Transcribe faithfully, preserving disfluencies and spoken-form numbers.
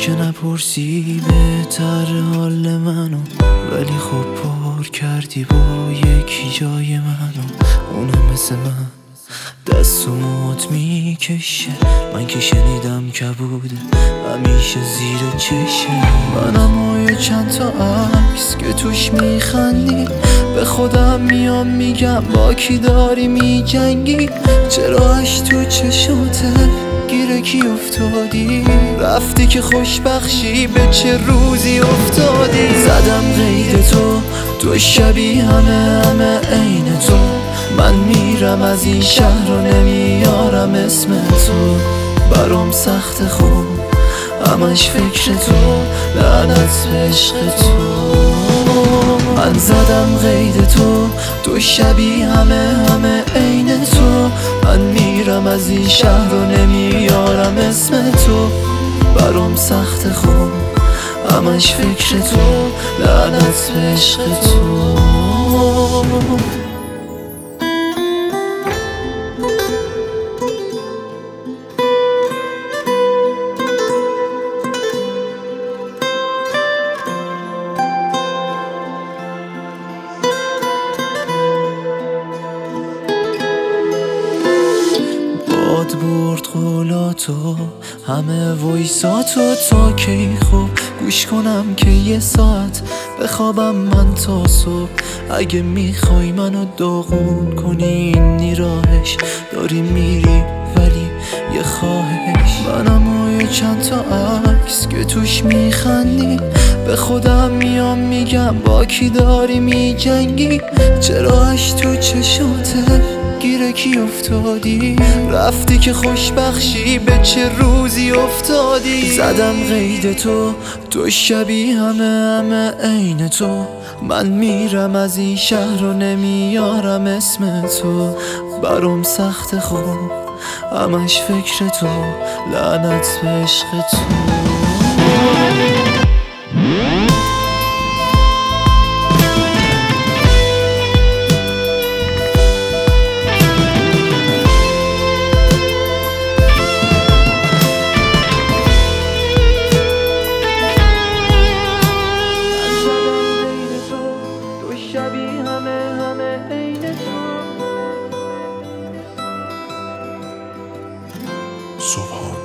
که نپرسی بهتر حال منو، ولی خب پر کردی با یکی جای منو. اونم مثل من دست و موت میکشه، من که شنیدم کبوده همیشه زیر چشه. منم و یه چند تا عکس که توش میخندی، به خودم میام میگم با کی داری میجنگی. چرا اش تو چشاته گیره کی افتادی؟ رفتی که خوشبخشی به چه روزی افتادی؟ زدم قید تو، تو شبیه همه همه عین تو. من میرم از این شهر و نمیارم اسم تو. برام سخت خوب همش فکر تو، لعنت به عشق تو. من زدم قید تو، تو شبیه همه همه عین تو. من میرم از این شهر و نمیارم اسم تو. برام سخت خوب همش فکر تو، لعنت به عشق تو. باد برد قولاتو، همه وایساتو. تا کی خوب گوش کنم که یه ساعت بخوابم من تا صبح؟ اگه میخوای منو داغون کنی اینی راهش، داری میری ولی یه خواهش. منم و یه چند تا عکس که توش میخندی، به خودم میام میگم با کی داری میجنگی. چرا اش تو چشاته گیره کی افتادی؟ رفتی که خوشبخشی به چه روزی افتادی؟ زدم قید تو، تو شبیه همه همه عین تو. من میرم از این شهر و نمیارم اسم تو. برام سخت خوب همش فکر تو، لعنت به عشق تو. شبیه همه همه عین تو. سبحان